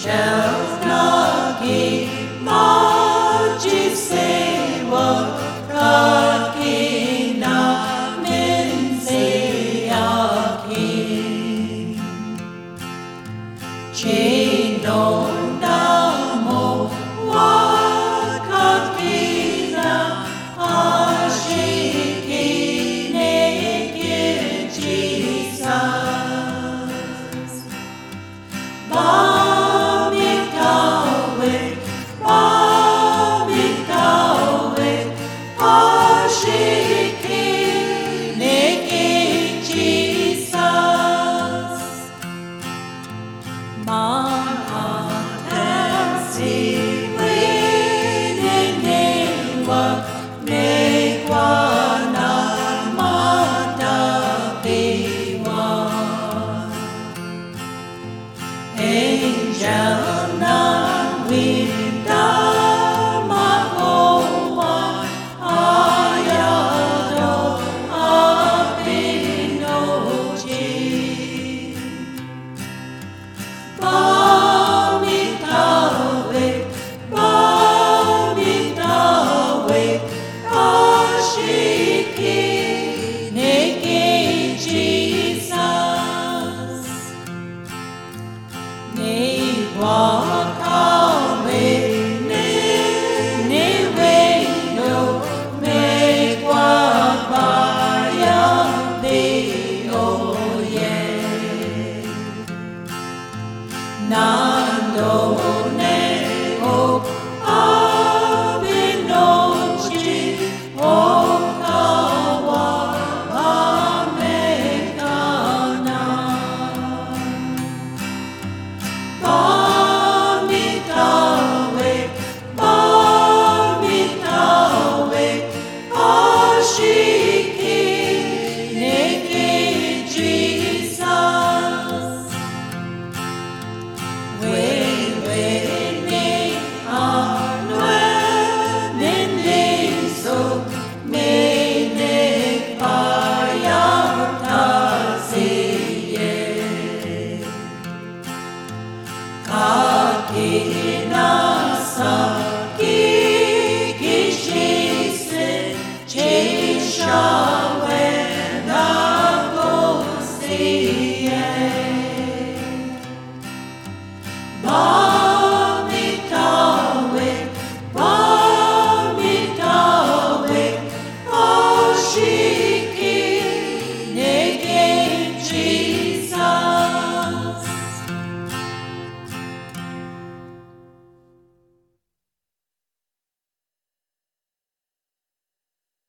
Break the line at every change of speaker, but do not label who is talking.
shall not keep 마치 세워가 기나는 세야기 진동다모 와카기나 아시기네 길지사 Angel nan widamakoa ayado abinoji Bamitawe ashiki neki Jesus Wakame ne wendo me kwabaya de oye Nando ne o abinochi o kawa amekana Bamitawe, ashiki